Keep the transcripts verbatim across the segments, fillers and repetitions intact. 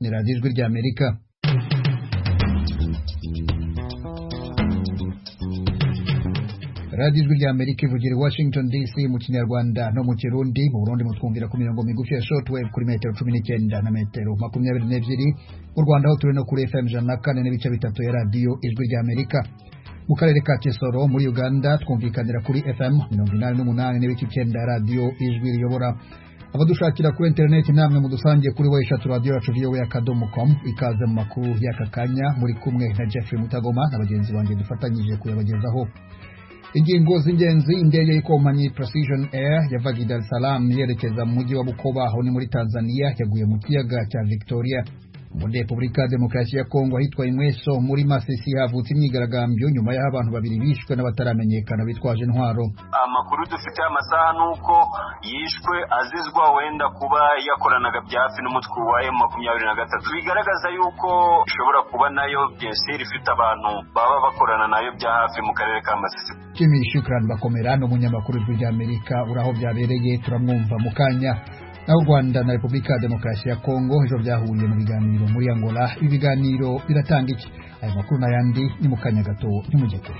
ni radiyo ijwi ry'Amerika. radiyo ijwi ry'Amerika ivugira i Washington D C mu Kinyarwanda no mu Kirundi. Mu Burundi mutwumvira ku mirongo migufi ya shortwave kuri metero cumi n'icyenda na metero makumyabiri n'ebyiri. Mu Rwanda aho turi no kuri F M ijana na kane n'ibice bitatu ya radiyo ijwi ry'Amerika. Mu karere ka Kisoro muri Uganda twumvikanira kuri F M mirongo inani n'umunani n'ibice icyenda ya radiyo ijwi riyobora. Abadushakira kuri internet namwe mudusangiye kuri wa eshatu radio yacu voa akadomo com. Ikaze mu makuru y'aka kanya muri kumwe na Jeffrey Mutagoma na bagenzi banjye dufatanyije kuyabagezaho. Ingingo z'ingenzi: indege y'ikompanyi Precision Air yavaga i Dar es Salaam yerekeza mu mujyi wa Bukoba aho ni muri Tanzania yaguye mu kiyaga cya Victoria. Mu Repubulika ya Demokarasi ya Kongo ahitwa Imweso muri Masisi havutse imyigaragambyo nyuma y'aho abantu babiri bishwe n'abataramenyekana bitwaje intwaro. Amakuru dufite amasaha nuko yishwe azizwa wenda kuba yakoranaga byafi n'umutwe wa M makumyabiri na gatatu, bigaragaza yuko ishobora kuba nayo byesiri ifite abantu baba bakorana nayo bya hafi mu karere ka Masisi. Jimmy Shukran Bakomera no munyamakuru w'Ijwi ry'Amerika uraho byabereye turamwumva mu kanya. Naho Rwanda na Repubulika ya Demokarasi ya Kongo ejo byahuriye mu biganiro muri Angola. Ibi biganiro biratanga iki? Aya makuru n'ayandi ni mu kanya gato ntimujye kure.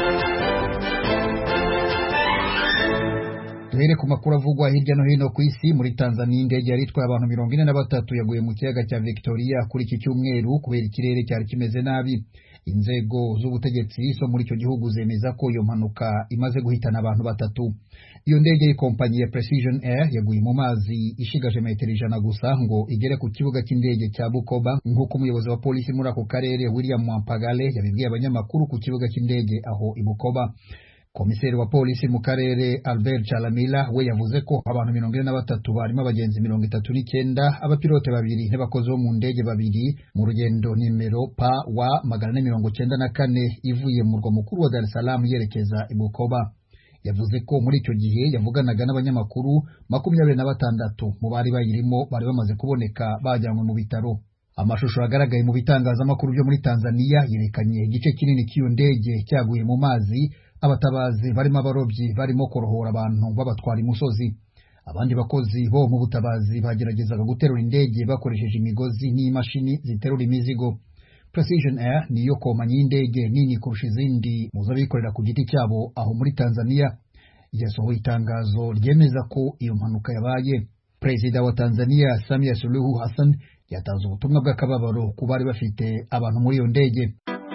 Duhere ku makuru avugwa hirya no hino ku isi. Muri Tanzania indege yari itwaye abantu mirongo ine na batatu yaguye mu kiyaga cya Victoria kuri iki cyumweru kubera ikirere cyari kimeze nabi. Inzego z'ubutegetsi zo muri icyo gihugu zemeza ko iyo mpanuka imaze guhitana abantu batatu. Iyo ndege y'ikompanyi ya Precision Air yaguye mu mazi ishigaje metero ijana gusa ngo igere ku kibuga cy'indege cya Bukoba, nk'uko umuyobozi wa polisi muri ako karere William Mwampagale yabibwiye abanyamakuru ku kibuga cy'indege aho i Bukoba. Komiseri wa polisi mu karere Albert Chalamila we yavuze ko abantu mirongo ine na batatu barimo abagenzi mirongo itatu n'icyenda, abapilote babiri n'abakozi bo mu ndege babiri mu rugendo nimero P W magana ane mirongo cyenda na kane ivuye mu murwa mukuru wa Dar es Salaam yerekeza i Bukoba. Yavuze ko muri icyo gihe yavuganaga n'abanyamakuru makumyabiri na batandatu mu bari bayirimo bari bamaze kuboneka bajyanywe mu bitaro. Amashusho agaragaye mu bitangazamakuru byo muri Tanzania yerekanye igice kinini cy'iyo ndege cyaguye mu mazi, abatabazi barimo abarobyi barimo korohora abantu babatwara imusozi. Abandi bakozi bo mu butabazi bageragezaga guterura indege bakoresheje imigozi n'imashini ziterura imizigo. Precision Air niyo kompanyi y'indege nini kurusha izindi mu z'abikorera ku giti cyabo aho muri Tanzania. Yasohoye itangazo ryemeza ko iyo mpanuka yabaye. Perezida wa Tanzania Samia Suluhu Hassan yatanze ubutumwa bw'akababaro ku bari bafite abantu muri iyo ndege.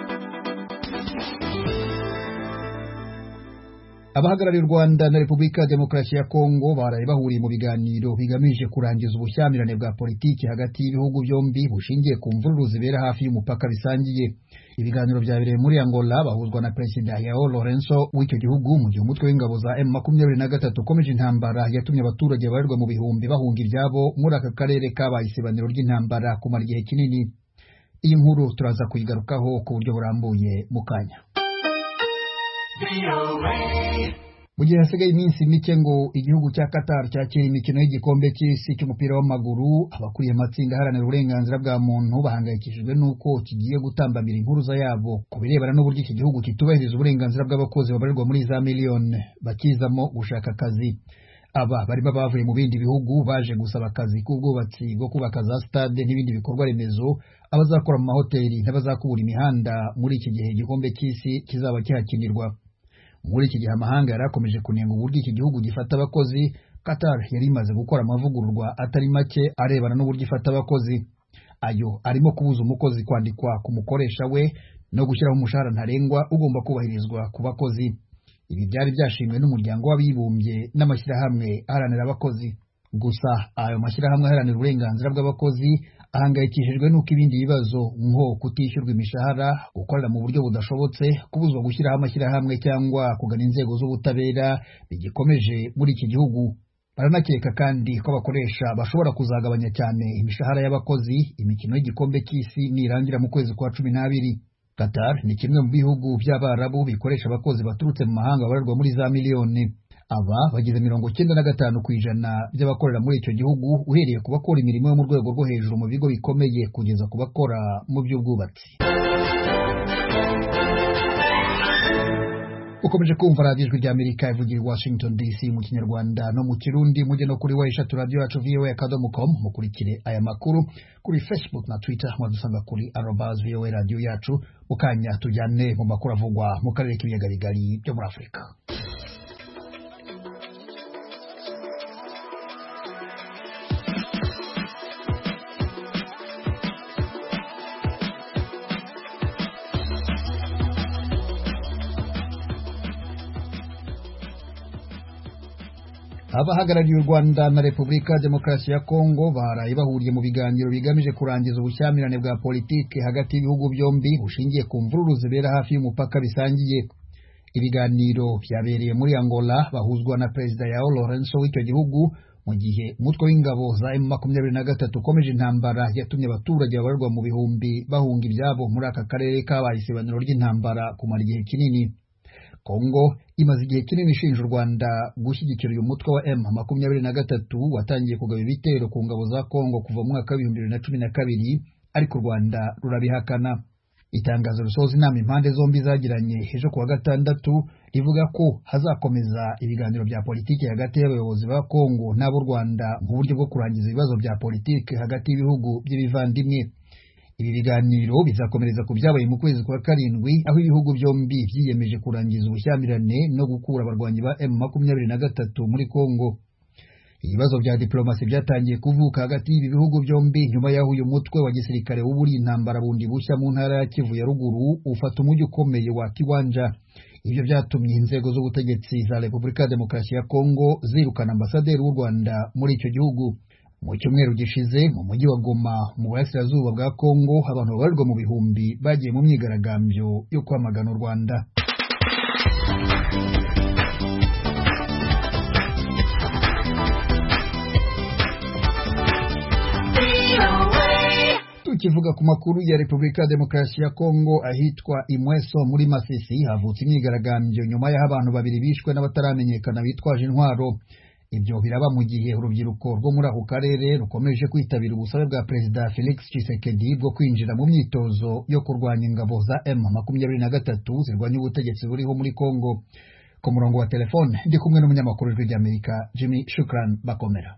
Abahagarariye Rwanda na Repubulika ya Demokarasi ya Kongo baraye bahuriye mu biganiro bigamije kurangiza ubushyamirane bwa politiki hagati y'ibihugu byombi bushingiye ku mvururu zibera hafi y'umupaka bisangiye. Ibiganiro byabereye muri Angola bahuzwa na Perezida Joao Lourenço w'icyo gihugu mu gihe umutwe w'ingabo za M makumyabiri na gatatu ukomeje intambara yatumye abaturage barirwa mu bihumbi bahunga ibyabo muri aka karere kabaye isibaniro ry'intambara kumara igihe kinini. Iyi nkuru turaza kuyigarukaho ku buryo burambuye mu kanya. Mu gihe hasigaye iminsi mike ngo igihugu cya Qatar cyakira imikino y'igikombe cy'isi cy'umupira w'amaguru, abakuriye amatsinda aharanira uburenganzira bwa muntu bahangayikishijwe n'uko kigiye gutambamira impuruza yabo ku birebana n'uburyo iki gihugu kitubahiriza uburenganzira bw'abakozi babarirwa muri za miliyoni bakizamo gushaka akazi. Aba bari bavuye mu bindi bihugu baje gusaba akazi k'ubwubatsi bwo kubaka za stade n'ibindi bikorwa remezo, abazakora mu mahoteli n'abazakubura imihanda muri iki gihe igikombe cy'isi kizaba kihakinirwa. Muri iki gihe amahanga yarakomeje kunenga uburyo iki gihugu gifata abakozi. Qatar yari imaze gukora amavugururwa atari make arebana n'uburyo ifata abakozi. Ayo arimo kubuza umukozi kwandikwa ku mukoresha we no gushyiraho umushahara ntarengwa ugomba kubahirizwa ku bakozi. Ibi byari byashimwe n'umuryango w'abibumbye n'amashyirahamwe aharanira abakozi. Gusa ayo mashyirahamwe aharanira uburenganzira bw'abakozi ahangayikishijwe n'uko ibindi bibazo nko kutishyurwa imishahara, gukorera mu buryo budashobotse, kubuzwa gushyiraho amashyirahamwe cyangwa kugana inzego z'ubutabera bigikomeje muri iki gihugu. Baranakeka kandi ko abakoresha bashobora kuzagabanya cyane imishahara y'abakozi imikino y'igikombe cy'isi nirangira mu kwezi kwa cumi n'abiri. Qatar ni kimwe mu bihugu by'Abarabu bikoresha abakozi baturutse mu mahanga babarirwa muri za miliyoni. Aba bagize mirongo cyenda na gatanu ku ijana by'abakorera muri icyo gihugu uhereye ku bakora imirimo yo mu rwego rwo hejuru mu bigo bikomeye kugeza ku bakora mu by'ubwubatsi. ukomeje kumva radiyo ijwi ry'Amerika ivugira i Washington D C mu kinyarwanda no mu kirundi, mujye no kuri weshatu radio yacu v o a akadomo com, mukurikire aya makuru kuri Facebook na Twitter, mwadusanga kuri arobase v o a radio yacu. Mukanya tujyane mu makuru avugwa mu karere k'ibiyaga bigari byo muri Afurika. Abahagarariye u Rwanda na Repubulika ya Demokarasi ya Kongo baraye bahuriye mu biganiro bigamije kurangiza ubushyamirane bwa politike hagati y'ibihugu byombi bushingiye ku mvururu zibera hafi y'umupaka bisangiye. Ibiganiro byabereye muri Angola bahuzwa na Perezida João Lourenço w'icyo gihugu, mu gihe umutwe w'ingabo za M makumyabiri na gatatu ukomeje intambara yatumye abaturage babarwa mu bihumbi bahunga ibyabo muri aka karere kabaye isibaniro ry'intambara kumara igihe kinini. Kongo imaze igihe kinini ishinja u Rwanda gushyigikira uyu mutwe wa M makumyabiri na gatatu watangiye kugaba ibitero ku ngabo za Kongo kuva mu mwaka w'ibihumbi bibiri na cumi na kabiri, ariko u Rwanda rurabihakana. Itangazo risoza inama impande zombi zagiranye ejo kuwa gatandatu rivuga ko hazakomeza ibiganiro bya politiki hagati y'abayobozi ba Kongo n'abo Rwanda mu buryo bwo kurangiza ibibazo bya politiki hagati y'ibihugu by'ibivandimwe. Ibi biganiro bizakomereza ku byabaye mu kwezi kwa karindwi, aho ibihugu byombi byiyemeje kurangiza ubushyamirane no gukura abarwanyi ba M makumyabiri na gatatu muri Kongo. Ibibazo bya diplomasi byatangiye kuvuka hagati y'ibi bihugu byombi nyuma y'aho uyu mutwe wa gisirikare w'uburi intambara bundi bushya mu ntara ya Kivu ya ruguru ufata umujyi ukomeye wa Kiwanja. Ibyo byatumye inzego z'ubutegetsi za Repubulika ya Demokarasi ya Kongo zirukana ambasaderi w'u Rwanda muri icyo gihugu. Mu cyumweru gishize mu mujyi wa Goma mu burasirazuba bwa Kongo, abantu babarirwa mu bihumbi bagiye mu myigaragambyo yo kwamagana u Rwanda. Tukivuga ku makuru ya Repubulika ya Demokarasi ya Kongo, ahitwa Imweso muri Masisi havutse imyigaragambyo nyuma y'aho abantu babiri bishwe n'abataramenyekana bitwaje intwaro. Ibyo biraba mu gihe urubyiruko rwo muri ako karere rukomeje kwitabira ubusabe bwa Perezida Felix Tshisekedi bwo kwinjira mu myitozo yo kurwanya ingabo za M makumyabiri na gatatu zirwanya ubutegetsi buriho muri Kongo. Ku murongo wa telefone ndi kumwe n'umunyamakuru w'Ijwi ry'Amerika Jimmy Shukran Bakomera.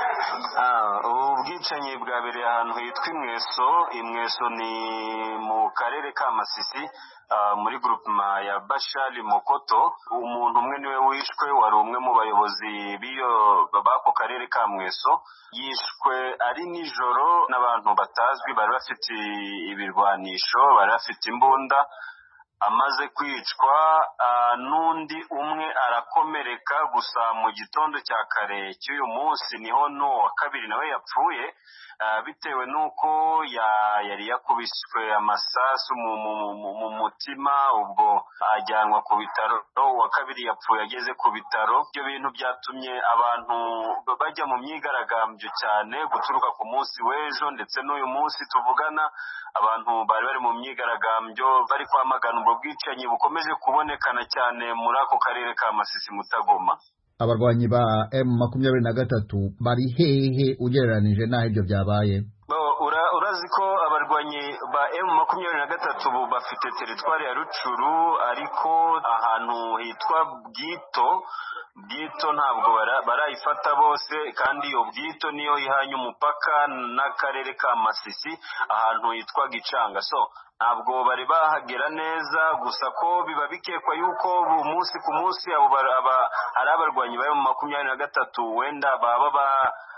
Ubwicanyi bwabereye ahantu hitwa Imweso. Imweso ni mu karere ka Masisi, Uh, muri groupement ya Bashali Mokoto. Umuntu umwe niwe wishwe, wari umwe mu bayobozi biyo bako karere ka Mweso, yishwe ari nijoro n'abantu batazwi, bari bafite ibirwanisho, bari bafite imbunda. Amaze kwicwa uh, n'undi umwe arakomereka, gusa mu gitondo cya kare cy'uyu munsi niho no wa kabiri nawe yapfuye, uh, bitewe nuko ya, yari yakubiswe amasasu mu, mu, mu, mu mutima, ubwo ajyanwa ku bitaro. Wa kabiri yapfuye ageze ku bitaro. Ibyo bintu byatumye abantu bajya mu myigaragambyo cyane guturuka ku munsi w'ejo, ndetse n'uyu munsi tuvugana abantu bari bari mu myigaragambyo bari kwamagana ubwo bwicanyi bukomeje kubonekana cyane muri ako karere ka Masisi Mutagoma. Abarwanyi ba M makumyabiri na gatatu bari hehe ugereranije n'aho ibyo byabaye? Urazi ko abarwanyi ba M makumyabiri na gatatu bafite teritwari ya Rucuru, ariko ahantu hitwa Bwito Bwito ntabwo barayifata bose, kandi iyo Bwito niyo ihanye umupaka n'akarere ka Masisi ahantu hitwa Gicanga. So ntabwo bari bahagera neza, gusa ko biba bikekwa yuko umunsi ku munsi abo ari abarwanyi ba M makumyabiri na gatatu wenda baba ba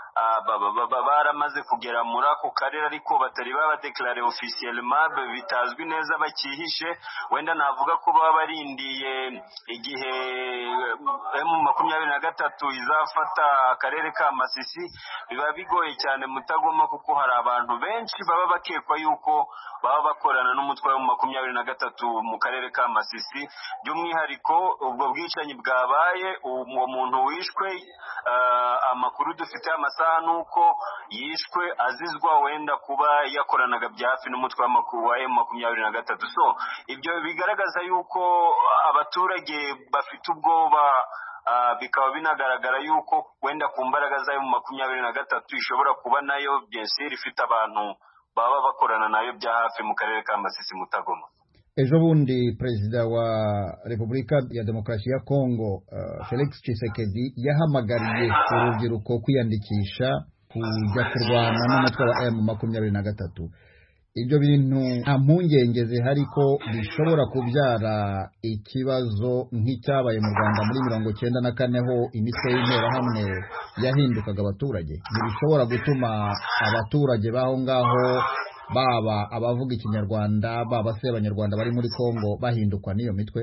baramaze kugera muri ako karere, ariko batari babadeklare officiellement, bitazwi neza bakihishe. Wenda navuga ko baba barindiye igihe M makumyabiri na gatatu izafata akarere ka Masisi. Biba bigoye cyane Mutagoma, kuko hari abantu benshi baba bakekwa yuko baba bakorana n'umutwe wa makumyabiri na gatatu mu karere ka Masisi. By'umwihariko ubwo bwicanyi bwabaye, uwo muntu wishwe, uh, amakuru dufite amasa nuko yishwe azizwa wenda kuba yakoranaga bya hafi n'umutwe wa M makumyabiri na gatatu. So ibyo bigaragaza yuko abaturage bafite ubwoba, uh, bikaba binagaragara yuko wenda ku mbaraga za M makumyabiri na gatatu ishobora kuba nayo bien sûr ifite abantu baba bakorana nayo bya hafi mu karere ka Masisi Mutagoma. ejo bundi perezida wa Repubulika ya Demokarasi ya Kongo uh, Felix Tshisekedi yahamagariye urubyiruko kwiyandikisha kujya kurwana n'umutwe wa M makumyabiri na gatatu. Ibyo bintu nta mpungenge zihari ko bishobora kubyara ikibazo nk'icyabaye mu Rwanda muri mirongo cyenda na kane ho imitwe y'interahamwe yahindukaga abaturage? Ntibishobora gutuma abaturage baho ngaho baba abavuga ikinyarwanda baba se abanyarwanda bari muri Kongo bahindukwa n'iyo mitwe?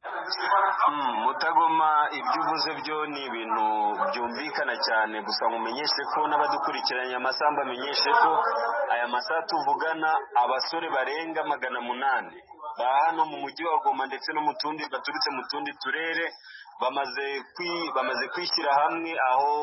Mutagoma, ibyo uvuze byo ni ibintu byumvikana cyane, gusa mumenyeshe ko n'abadukurikiranye amasamba amenyeshe ko aya masaha tuvugana abasore barenga magana munani ba hano mu mujyi wa Goma ndetse no mu tundi baturutse mu tundi turere bamaze kwi bamaze kwishyira hamwe aho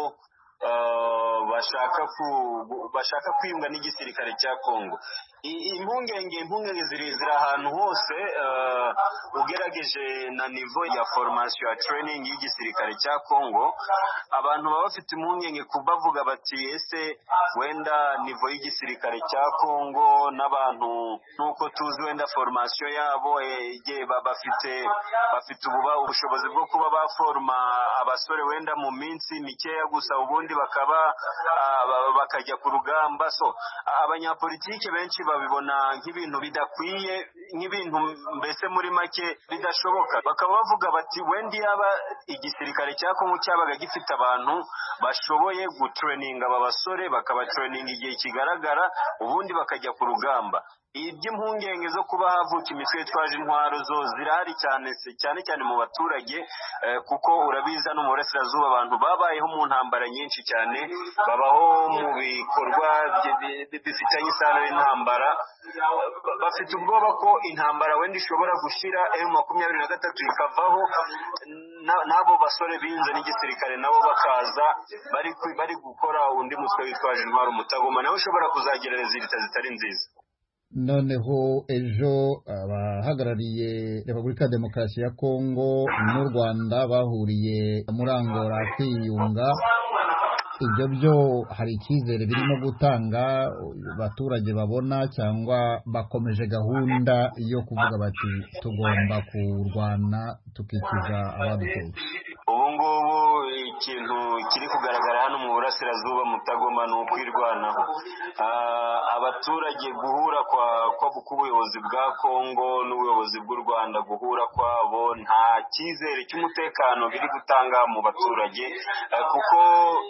Uh, bashaka ku bashaka kwiyunga n'igisirikare cya Kongo. Impungenge impungenge ziri ziri ahantu hose, uh, ugerageje na niveau ya formation ya training y'igisirikare cya Kongo, abantu baba bafite impungenge kubavuga bati ese wenda niveau y'igisirikare cya Kongo n'abantu nuko tuzi wenda formation yabo ege bafite bafite ububa ubushobozi bwo kuba baforma abasore wenda mu minsi mikeya gusa ubundi bakaba uh, bakajya ku rugamba. So abanyapolitike benshi babibona nk'ibintu bidakwiye, nk'ibintu mbese muri make bidashoboka. Bakaba bavuga bati wendi yaba igisirikare cya Kongo cyabaga gifite abantu bashoboye gutraininga aba basore, bakaba training igihe kigaragara ubundi bakajya ku rugamba. Iby'impungenge zo kuba havuka imitwe twaje intwaro zo zirahari cyane cyane cyane mu baturage, eh, kuko urabiza no mu burasirazuba abantu babayeho mu ntambara nyinshi cyane, babaho mu bikorwa bifitanye isano n'intambara, bafite ubwoba ko intambara wenda ishobora gushira M makumyabiri na gatatu ikavaho n'abo basore binze n'igisirikare nabo bakaza bari bari gukora undi mutwe witwaje intwaro Mutagoma nawe ushobora kuzagerereza leta zitari nziza. Noneho ejo abahagarariye Repubulika ya Demokarasi ya Kongo n'u Rwanda bahuriye muri Angola kwiyunga. Ibyo byo hari icyizere birimo gutanga abaturage babona, cyangwa bakomeje gahunda yo kuvuga bati tugomba kurwana tukikiza abaduteye? Ubu ngubu ikintu kiri kugaragara hano mu burasirazuba Mutagoma ni ukwirwanaho. Uh, abaturage guhura kwa kwa ubuyobozi bwa Kongo n'ubuyobozi bw'u Rwanda guhura kwabo nta cyizere cy'umutekano biri gutanga mu baturage, uh, kuko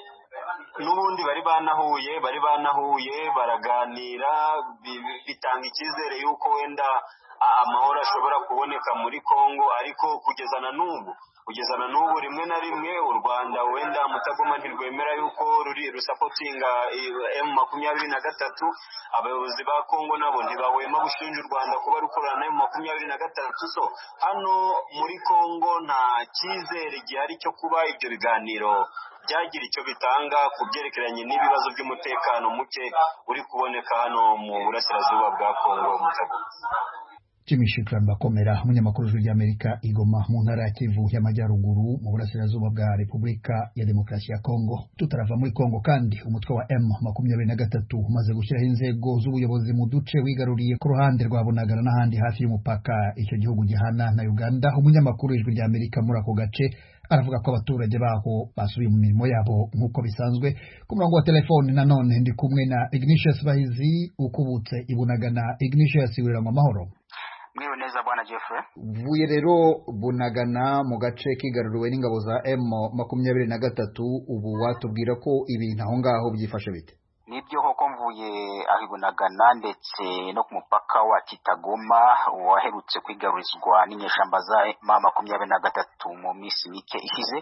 n'ubundi bari banahuye bari banahuye baraganira, bitanga icyizere yuko wenda amahoro ashobora kuboneka muri Kongo. Ariko kugeza na n'ubu kugeza na n'ubu rimwe na rimwe u Rwanda wenda Mutagoma ntirwemera yuko ruri rusapotinga M makumyabiri na gatatu. Abayobozi ba Kongo nabo ntibahwema gushinja u Rwanda kuba rukorana na M makumyabiri na gatatu. So hano muri Kongo nta cyizere gihari cyo kuba ibyo biganiro byagira icyo bitanga ku byerekeranye n'ibibazo by'umutekano muke uri kuboneka hano mu burasirazuba bwa Kongo Mutagoma. Jimmy Shikran Bakomera, umunyamakuru w'ijwi ry'Amerika i Goma mu ntara ya Kivu y'Amajyaruguru mu burasirazuba bwa Repubulika ya Demokarasi ya Kongo. Tutarava muri Kongo kandi umutwe wa M makumyabiri na gatatu umaze gushyiraho inzego z'ubuyobozi mu duce wigaruriye ku ruhande rwa Bunagana n'ahandi hafi y'umupaka icyo gihugu gihana na Uganda. Umunyamakuru w'ijwi ry'Amerika muri ako gace aravuga ko abaturage baho basubiye mu mirimo yabo nk'uko bisanzwe. Ku murongo wa telefone nanone ndi kumwe na Ignatius Bahizi ukubutse i Bunagana. Ignatius, wirangwa amahoro? Mwiwe neza bwana Jeffrey. Vuye rero Bunagana mu gace kigaruriwe n'ingabo za M makumyabiri na gatatu, ubu watubwira ko ibintu aho ngaho byifashe bite? Nibyo koko mvuye aho Bunagana ndetse no ku mupaka wa Kitagoma waherutse kwigarurizwa n'inyeshamba za M makumyabiri na gatatu mu minsi mike ishize.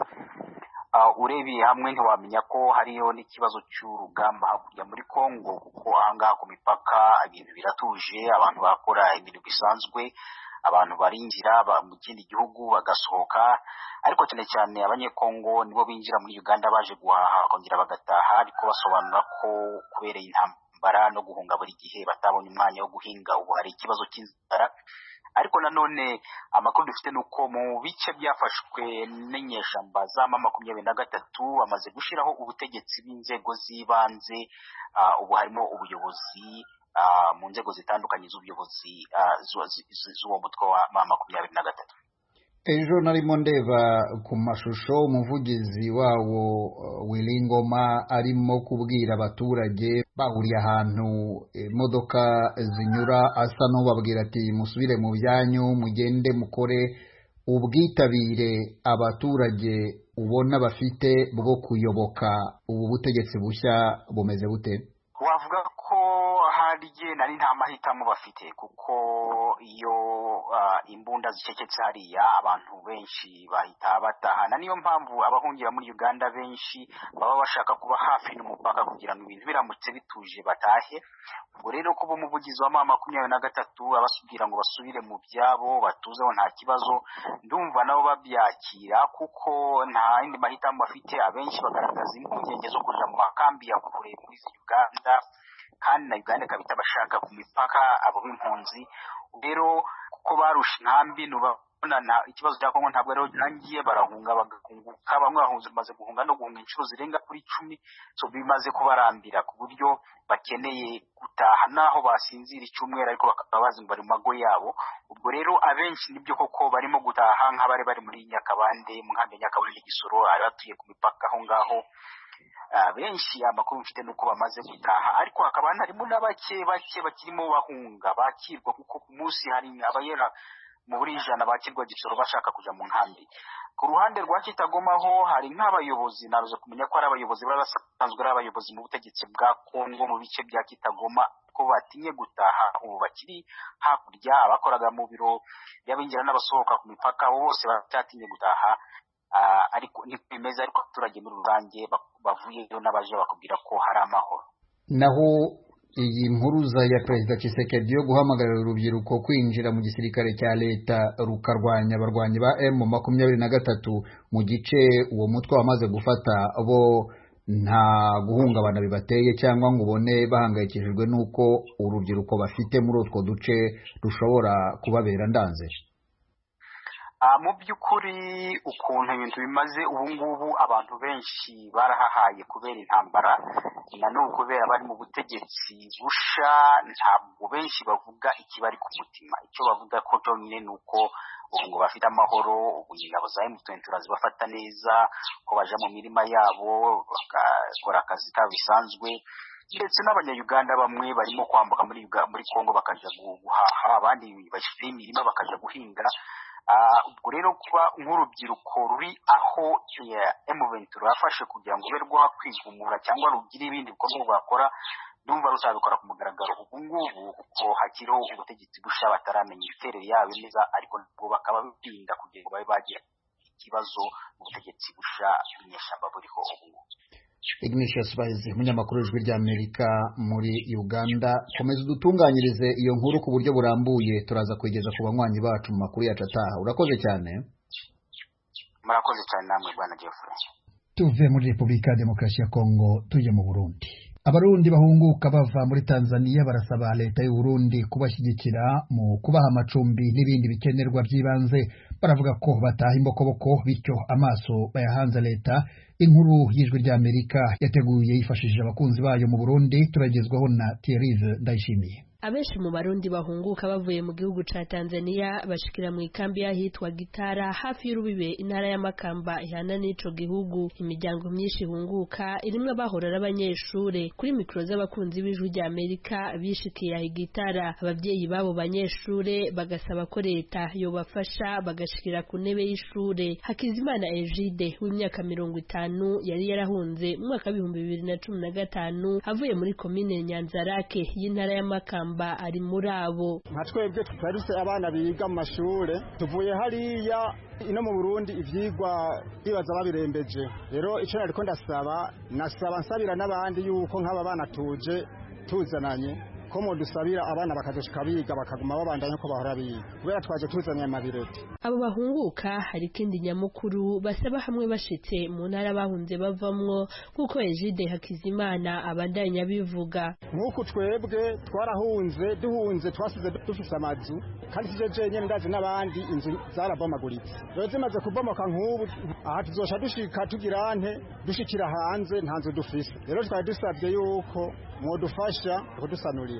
Uh, urebiye hamwe ntiwamenya ko hariyo n'ikibazo cy'urugamba hakurya muri Kongo, kuko ahangaha ku mipaka ibintu biratuje, abantu bakora ibintu bisanzwe, abantu barinjira mu kindi gihugu bagasohoka. Ariko cyane cyane abanyekongo nibo binjira muri Uganda baje guhaha bakongera bagataha, ariko basobanura ko kubera intambara no guhunga buri gihe batabonye umwanya wo guhinga, ubu hari ikibazo cy'inzara. Ariko nanone amakuru dufite nuko mu bice byafashwe n'inyeshamba za makumyabiri na gatatu bamaze gushiraho ubutegetsi b'inzego z'ibanze. Uh, ubu harimo ubuyobozi uh, mu nzego zitandukanye z'ubuyobozi uh, z'uwo mutwe wa M makumyabiri na gatatu. Ejo narimo ndeba ku mashusho umuvugizi wawo uh, Wilingoma arimo kubwira abaturage bahuriye ahantu imodoka zinyura asa n'ubabwira ati musubire mu byanyu mugende mukore. Ubwitabire abaturage ubona bafite bwo kuyoboka ubu butegetsi bushya bumeze bute? Wavuga ko hariye nari nta mahitamo bafite kuko iyo uh, imbunda zicecetse hariya abantu benshi bahita batahana. Niyo mpamvu abahungira muri Uganda benshi baba bashaka kuba hafi n'umupaka kugira ngo ibintu biramutse bituje batahe. Ubwo rero kuba umuvugizi wa M makumyabiri na gatatu abasubira ngo basubire mu byabo batuzeho nta kibazo, ndumva nabo babyakira kuko nta indi mahitamo bafite. Abenshi bagaragaza impungenge zo kuja mu makambi ya kure muri Uganda, kandi na Uganda kabita bashaka ku mipaka abo b'impunzi. Rero kuko barusha inkambi nubona na ikibazo cya Kongo ntabwo rero girangiye, barahunga bagakunguka, bamwe bahunze maze guhunga no guhunga inshuro zirenga kuri icumi, so bimaze kubarambira ku buryo bakeneye gutaha naho basinzira icyumweru ariko bakaba bazi ngo bari mu mago yabo. Ubwo rero abenshi nibyo koko barimo gutaha nk'abari bari muri Nyakabande, mu nkambi Nyakabande Gisoro, ari batuye ku mipaka aho ngaho. Benshi amakuru mfite nuko bamaze gutaha, ariko hakaba harimo n'abake bake bakirimo bahunga bakirwa kuko ku munsi hari abayera mu buri ijana bakirwa Gisoro bashaka kuja mu nkambi. Ku ruhande rwa Kitagoma ho hari nk'abayobozi naruze kumenya ko ari abayobozi barasanzwe ari abayobozi mu butegetsi bwa Kongo mu bice bya Kitagoma ko batinye gutaha, ubu bakiri hakurya abakoraga mu biro y'abinjira n'abasohoka ku mipaka bose batatinye gutaha. Uh, ariko ni bimeze, ariko abaturage muri rurange bavuyeyo n'abaje bakubwira ko hari amahoro. Naho iyi mpuruza ya Perezida Tshisekedi yo guhamagarira urubyiruko kwinjira mu gisirikare cya leta rukarwanya abarwanyi ba M makumyabiri na gatatu mu gice uwo mutwe wamaze gufata, bo nta guhungabana bibateye cyangwa ngo ubone bahangayikishijwe n'uko urubyiruko bafite muri utwo duce rushobora kubabera ndanze? Uh, mu by'ukuri ukuntu ibintu bimaze ubu ngubu abantu benshi barahahaye kubera intambara, na n'ubu kubera bari mu butegetsi busha ntabwo benshi bavuga ikibari ku mutima. Icyo bavuga ko cyonyine ni uko ubu ngo bafite amahoro, ubu ingabo za M twenty-three zibafata neza, ko baja mu mirima yabo bakakora akazi kabo bisanzwe, ndetse n'abanyayuganda bamwe barimo kwambuka muri muri Kongo bakaja guhaha, abandi bashira imirima bakaja guhinga. Ubwo rero kuba nk'urubyiruko ruri aho M twenty-three yafashe kugira ngo berwo kwigumura cyangwa rugire ibindi bikorwa bakora, ndumva ruzabikora ku mugaragaro ubu ngubu kuko hakiriho ubutegetsi busha bataramenya imiterere yabo neza, ariko nubwo bakaba birinda kugira ngo babe bagira ikibazo mu butegetsi busha bw'inyeshyamba buriho ubu ngubu. Ignatius Bahizi, umunyamakuru w'Ijwi ry'Amerika muri Uganda. Komeza udutunganyirize iyo nkuru ku buryo burambuye, turaza kwegeza ku banywanyi bacu mu makuru yacu ataha. Urakoze cyane. Murakoze cyane namwe Bwana Jeffrey. Tuve muri Repubulika ya Demokarasi ya Kongo tuje mu Burundi. Abarundi bahunguka bava muri Tanzania barasaba leta y'u Burundi kubashyigikira mu kubaha amacumbi n'ibindi bikenerwa by'ibanze. Baravuga ko bataha imbokoboko bityo amaso bayahanze leta. Inkuru y'Ijwi ry'Amerika yateguye yifashishije abakunzi bayo mu Burundi, turagezwaho na Thierry Ndayishimiye. Abenshi mu barundi bahunguka bavuye mu gihugu ca Tanzania bashikira mu ikambi yahitwa Gitara hafi y'urubibe intara ya Makamba ihana n'ico gihugu. Imiryango myinshi ihunguka irimwe bahorera abanyeshure. Kuri mikro z'abakunzi b'Ijwi ry'Amerika bishikiye aho Gitara, abavyeyi babo banyeshure bagasaba ko leta yobafasha bagashikira ku ntebe y'ishure. Hakizimana Egide w'imyaka mirongo itanu yari yarahunze mu mwaka w'ibihumbi bibiri na cumi na gatanu avuye muri komine Nyanzarake y'intara ya Makamba ari muri abo. Nka twebwe twaruse abana biga mu mashure tuvuye hariya ino mu Burundi ivyigwa bibaza babirembeje. Rero ico nariko ndasaba nasaba nsabira n'abandi yuko nk'aba bana tuje tuzananye ko mu dusabira abana bakazoshika biga bakaguma babandanya ko bahora biga kubera twaje tuzanye amabireti. Abo bahunguka hari kindi nyamukuru basaba hamwe bashitse mu ntara bahunze bavamwo kuko Egide Hakizimana abandanya bivuga. Nkuko twebwe twarahunze duhunze twasize dufise amazu kandi tije jenyene ndaje n'abandi inzu zarabomaguritse. Rero zimaze kubomoka nk'ubu aha tuzosha dushika tugira ante dushikira hanze ntanzo dufise. Rero twari dusabye yuko mwodufasha kudusanurira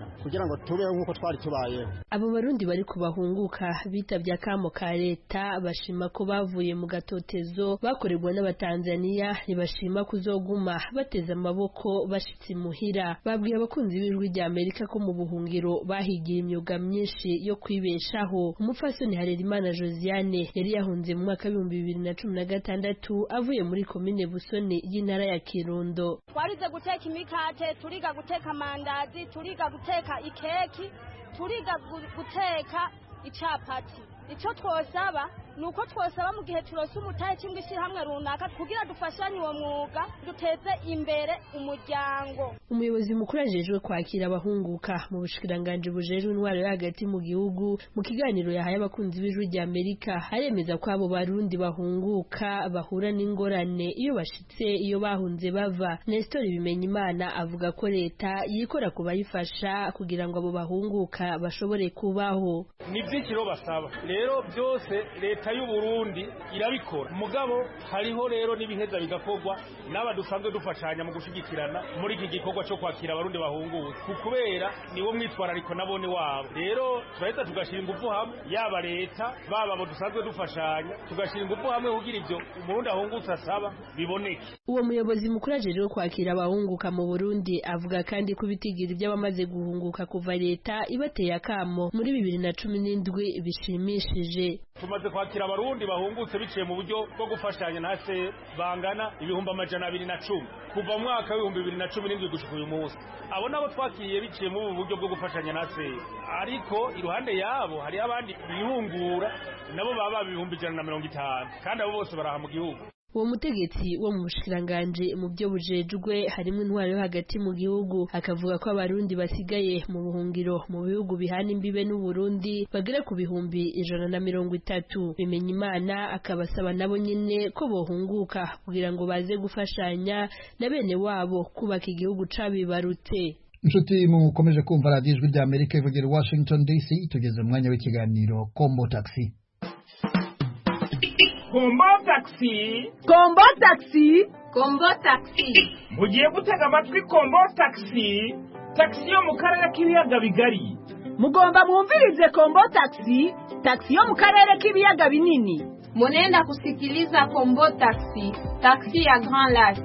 kugira ngo tubeho nk'uko twari tubayeho. Abo barundi bari kubahunguka bitavye akamo ka leta bashima ko bavuye mu gatotezo bakorerwa n'abatanzania, ntibashima kuzoguma bateze amaboko bashitse muhira. Babwiye abakunzi b'ijwi rya Amerika ko mu buhungiro bahigiye imyuga myinshi yo kwibeshaho. Umupfasoni Harerimana Josiane yari yahunze mu mwaka w'ibihumbi bibiri na cumi na gatandatu avuye muri komine Busoni y'intara ya Kirundo. Twarize guteka imikate, turiga guteka mandazi, turiga guteka ikeki, turiga guteka icapati. Ico twosaba nuko twosaba mu gihe turose umutahe cyangwa ishyirahamwe runaka kugira dufashanye uwo mwuga duteze imbere umuryango. Umuyobozi mukuru ajejwe kwakira abahunguka mu bushikiranganje bujejwe intwaro yo hagati mu gihugu mu kiganiro yahaye abakunzi b'ijwi rya Amerika haremeza ko abo barundi bahunguka bahura n'ingorane iyo bashitse iyo bahunze bava. Nestor Bimenyimana avuga ko leta yikora kubayifasha kugira ngo abo bahunguka bashobore kubaho. Ni byikiro basaba rero byose leta y'u Burundi irabikora, mugabo hariho rero n'ibiheza bigakorwa n'aba dusanzwe dufashanya mu gushigikirana muri iki gikorwa cyo kwakira abarundi bahungutse, kubera niwo mwitwarariko nabone wabo. Rero turahita tugashira ingufu hamwe, yaba leta baba abo dusanzwe dufashanya, tugashira ingufu hamwe kugira ibyo umurundi ahungutse asaba biboneke. Uwo muyobozi mukuru ajejwe kwakira abahunguka mu Burundi avuga kandi ko bitigira iby'abamaze guhunguka kuva leta ibateye akamo muri bibiri na cumi n'indwi bishimishije. Tumaze kwakira abarundi bahungutse biciye mu buryo bwo gufashanya na se bangana ibihumbi amajana abiri na cumi kuva mu mwaka w'ibihumbi bibiri na cumi n'indwi gushika uyu munsi. Abo nabo twakiriye biciye mu buryo bwo gufashanya na se, ariko iruhande yabo hari abandi bihungura nabo baba ibihumbi ijana na mirongo itanu kandi abo bose baraha mu gihugu. Uwo mutegetsi wo mu bushikiranganje mu byo bujejwe harimo intwaro yo hagati mu gihugu akavuga ko abarundi basigaye mu buhungiro mu bihugu bihana imbibe n'u Burundi bagera ku bihumbi ijana na mirongo itatu. Bimenyimana akabasaba nabo nyine ko bohunguka kugira ngo baze gufashanya na bene wabo kubaka igihugu cabibarutse. Inshuti mukomeje kumva radio Ijwi rya Amerika ivugira Washington D C, tugeze mu mwanya w'ikiganiro Kombo Taxi. Kombo Taxi, Kombo Taxi, Kombo Taxi. Mugiye gutega amatwi Kombo Taxi, taxi yo mu karere k'ibiyaga bigari. Mugomba mwumvirize Kombo Taxi, taxi yo mu karere k'ibiyaga binini. Munenda kusikiliza Kombo Taxi, taxi ya Grand Lac.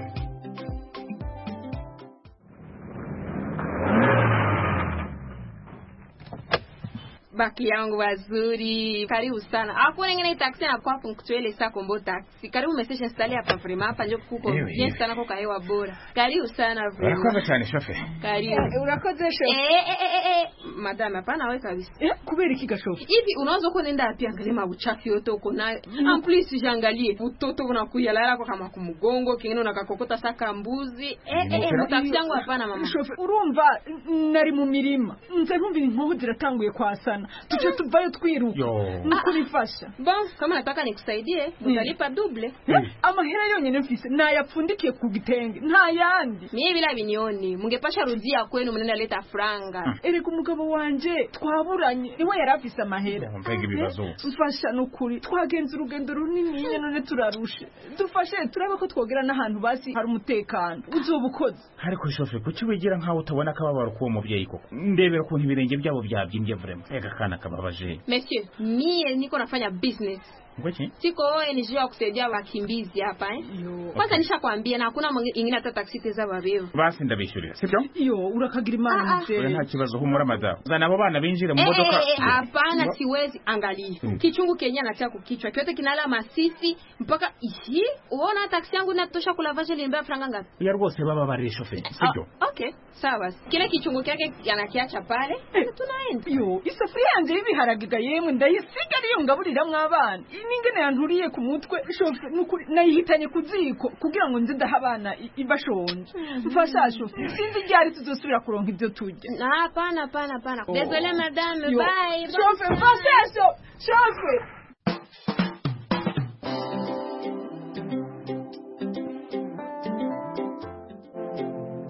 Baki yangu wazuri, karibu sana. Hapo ngine taxi na kwa punctuel sa Kombo Taxi. Karibu message installe hapa vraiment hapa ndio kuko bien sana kwa hewa bora. Karibu sana vraiment. Urakoze cyane shofe. Karibu. Urakoze shofe. Eh eh eh eh madame hapana wewe kabisa. Eh kubera iki gashofe? Hivi unaweza kwenda wapi angalia mabuchafu yote uko nayo. En plus sijangalie utoto unakuya lala kwa kama kumugongo, kingine unakakokota saka mbuzi. Eh eh taxi yangu hapana mama. Shofe urumva nari mu mirima. Nze nkumva inkubu ziratanguye kwasana. Tuche tuvayo twiruka nukurifasha. Bon, kama nataka nikusaidie, utalipa double. Amahera yonyene mfise nayapfundikiye ku gitenge, nta yandi. Mimi bila binioni, mungepasha rudia kwenu mnenda leta franga. Erega umugabo wanje twaburanye, niwe yarafise amahera. Mpege bibazo. Mfasha nukuri, twagenza urugendo runini nyene none turarushe. Dufashe turaba ko twogera n'ahantu basi hari umutekano. Uzobukoze. Ariko shofe kuki wigira nkaho utabona kababaro ko muvyeyi koko. Ndebera ko ibirenge byabo byabyimbye vraiment. Ega kana kababaje. Monsieur, mie niko nafanya business. Ngochi? Siko wewe ni jua kusaidia wakimbizi hapa eh. Kwanza nishakwambia na hakuna mwingine hata taxi teza babeho. Basi ndabishurira. Sibyo? Yo, urakagira imana mzee. Nta kibazo humura madam. Zana abo bana binjire mu modoka. Hapana siwezi angalia. Kichungu Kenya na chako kichwa. Kyote kinala masisi mpaka ishi. Uona taxi yangu inatosha kulavaje limba franga ngapi? Ya rwose baba bari chauffeur. Sibyo? Okay, sawa. Kile kichungu kyake yanakiacha pale. Tunaenda. Yo, isafuriya yanje y'ibiharagiga yemwe ndayisiga ariyo ngaburira mw'abana. Ningene yanturiye ku mutwe shofe nukuri nayihitanye kuziko kugira ngo nze ndaha abana ibashonje. Mfasha shofe sinzi ryari tuzosubira kuronka ibyo turya. Na hapana hapana hapana. Désolé madame, bye. Shofe mfasha shofe.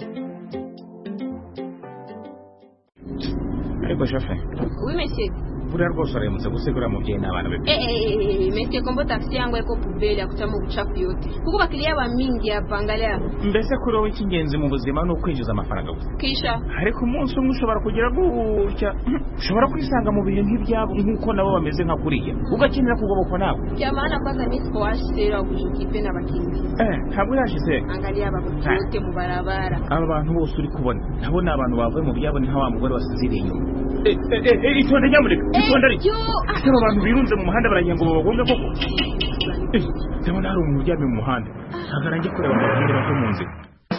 Ariko shofe. Oui monsieur. buriya rwose arayemutse gusigura mubyeyi n'abana be. Eh eh Monsieur Kombo taxi yangu iko pubeli akuchama uchafu yote. Kuko bakilia ba mingi hapa angalia. Mbese kuri wowe icy'ingenzi mu buzima no kwinjiza amafaranga gusa. Kisha ariko umunsi umwe ushobora kugira gutya ushobora kwisanga mu bihe nk'ibyabo nk'uko nabo bameze nka kuriya ugakenera kugobokwa nawe. Jamana kwanza mimi siko washitera kujukipenda bakindi. Eh ntabwo yashyize. Angalia aba bote mu barabara. Aba bantu bose uri kubona nabo ni abantu bavuye mu byabo ni nka wa mugore wasizira inyuma. Eh eh eh itonde nyamureka itonde ari. Aba abantu birunze mu muhanda baragira ngo babagombe koko. Eh ndabona hari umuntu uryamye mu muhanda agarange kureba abagire bako mu nzira.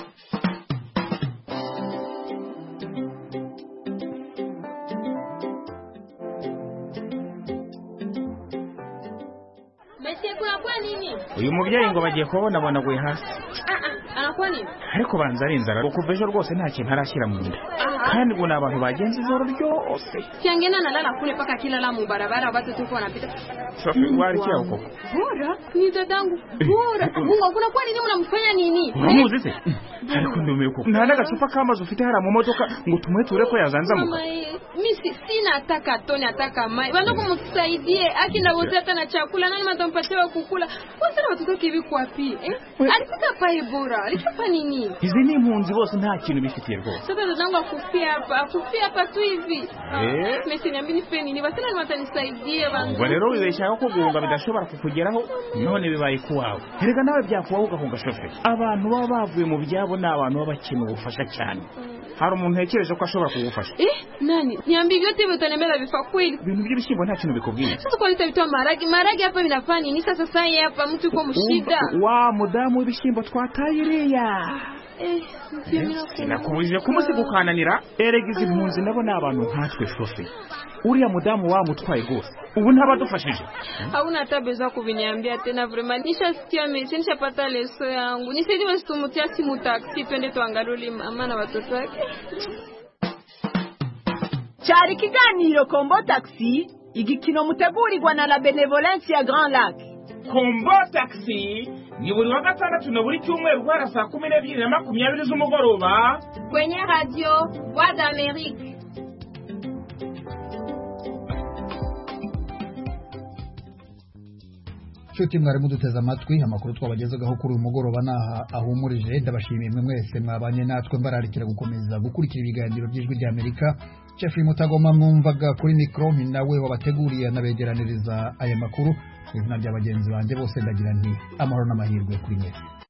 Uyu mubyeyi ngo bagiye kubona bonaguye hasi. Ah ah, anakuwa nini? Ariko banza ari inzara kuva ejo rwose nta kintu arashyira mu nda. Kandi ngo nabantu bagenze ijoro ryose. Kiangena nalala kule paka kila la mu barabara watu tuko wanapita. Sofi wari kiao koko. Bora, ni dadangu. Bora. Mungu kuna kwa nini mnamfanya nini? Muzi se. Ariko ndume uko. Nta nagacupa kamazi ufite hara mu modoka ngo tumweture ko yazanzamuka. Mimi sina ataka toni ataka mai. Bando kumsaidie akina wote hata na chakula nani mtampatia kukula. Kwa sababu watoto kivi kwa pi eh? Alipita pai bora. Alipita nini? Hizi ni impunzi bose nta kintu bifitiye rwose. Sasa dadangu akufia hapa, akufia hapa tu hivi. Eh? Mimi niambi nipe nini? Basi nani watanisaidie bangu. Ngo rero wibeshya ko guhunga bidashobora kukugeraho none bibaye kuwawe. Erega nawe byakuwaho ugahunga shofe. Abantu baba bavuye mu byabo n'abantu babakina ubufasha cyane. Hari umuntu yekereje ko ashobora kugufasha. Eh? Nani? Niambi vyote vitanemera bifa kweli. Ibintu by'ibishyimbo nta kintu bikubwiye. Sasa kwa nini bitwa maragi? Maragi hapa binafanya nini sasa sasa hapa mtu uko mshida? Wa mudamu w'ibishyimbo twatayiriya. Eh, sinakubujije kumusibukananira. Erega izi mpunzi nabo n'abantu nkatwe shofe. Uriya mudamu wa mutwaye gose. Ubu ntabadufashije. Hauna hata bezo kuviniambia tena vraiment. Nishasikia message nishapata leso yangu. Nisaidie basi tumutia simu taxi twende tuangalie mama na watoto wake. Cyari kiganiro Kombo Taxi igikino mutegurirwa na la Benevolence ya Grand Lac. Kombo Taxi ni buri wa gatandatu na buri cyumweru guhera saa kumi n'ebyiri na makumyabiri z'umugoroba kwenye radio Voix d'Amérique. Nshuti mwari muduteze amatwi amakuru twabagezagaho kuri uyu mugoroba naha ahumurije. Ndabashimiye mwe mwese mwabanye natwe mbararikira gukomeza gukurikira ibiganiro by'Ijwi ry'Amerika. Jeffrey Mutagoma mwumvaga kuri mikro ni nawe wabateguriye nabegeraniriza aya makuru. Izina ry'abagenzi banjye bose ndagira nti amahoro n'amahirwe kuri mwese.